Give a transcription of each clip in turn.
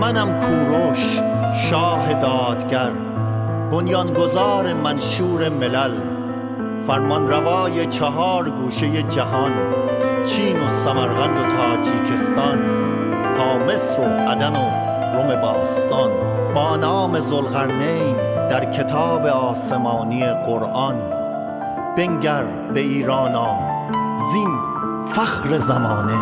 منم کوروش شاه دادگر، بنیانگذار منشور ملل، فرمان روای 4 گوشه جهان، چین و سمرقند و تاجیکستان تا مصر و عدن و روم باستان، با نام ذوالقرنین در کتاب آسمانی قرآن. بنگر به ایرانا زین فخر زمانه.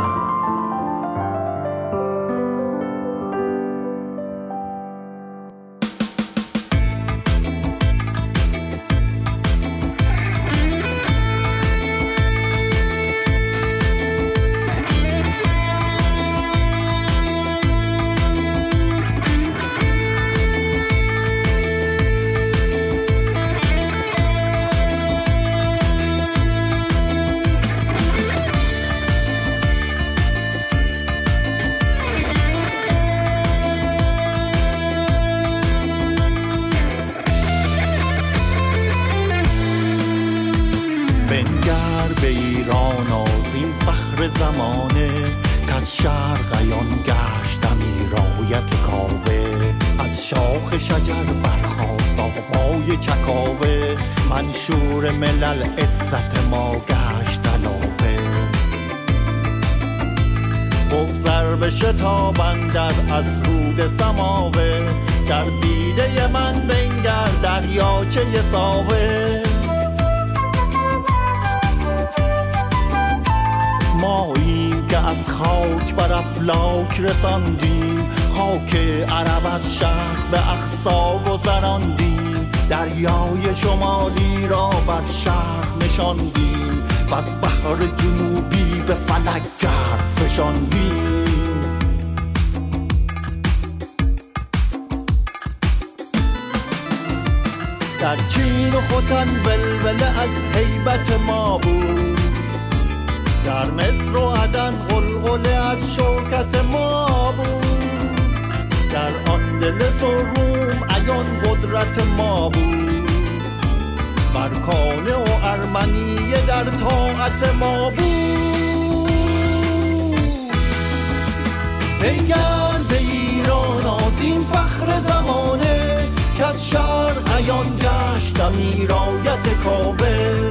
بنگر به ایران آزین فخر زمانه، که از شرق عیان گشت امیرایت کاوه، از شاخ شجر برخاست آقای چکاوه، منشور ملل عزت ما گشت علاوه. بگذر به شتاب اندر از رود سماوه، در دیده من بنگر دریاچه ساوه. ماییم که از خاک بر افلاک رساندیم، خاک عرب از شرق به اقصا گذراندیم، دریای شمالی را بر شرق نشاندیم و از بحر جنوبی به فلک گرد فشاندیم. در چین و ختن ولوله از هیبت ما بود، در مصر و عدن غلغله از شوکت ما بود، در اندلس و روم عیان قدرت ما بود، برکانه و ارمنیه در طاعت ما بود. بنگر به ایران آزین فخر زمانه، که از شرق عیان گشت امیرایت کاوه.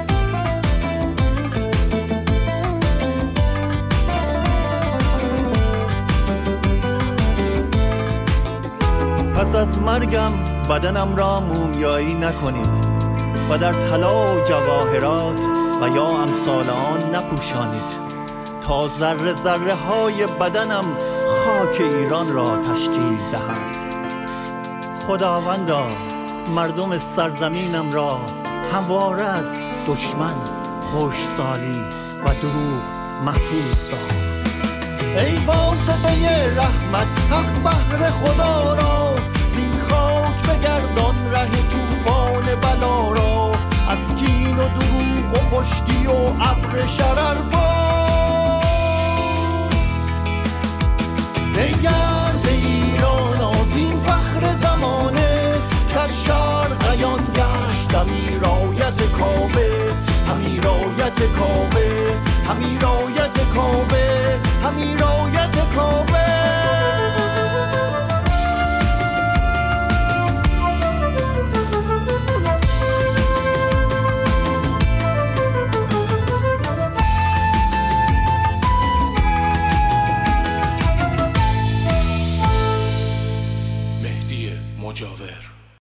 پس از مرگم بدنم را مومیایی نکنید و در طلا و جواهرات و یا امثال آن نپوشانید، تا ذره ذره های بدنم خاک ایران را تشکیل دهند. خداوندا مردم سرزمینم را همواره از دشمن، خشکسالی و دروغ محفوظ دار. ای واسطه رحمت حق بهر خدا را، زین خاک بگردان ره طوفان بلا را، از کین و دروغ و خشکی و ابر شرر باز. بنگر به ایران آزین فخر زمانه، که از شرق عیان گشت امیرایت کاوه. امیرایت کاوه، امیرایت کاوه، امیرایت کاوه. مهدی مجاور.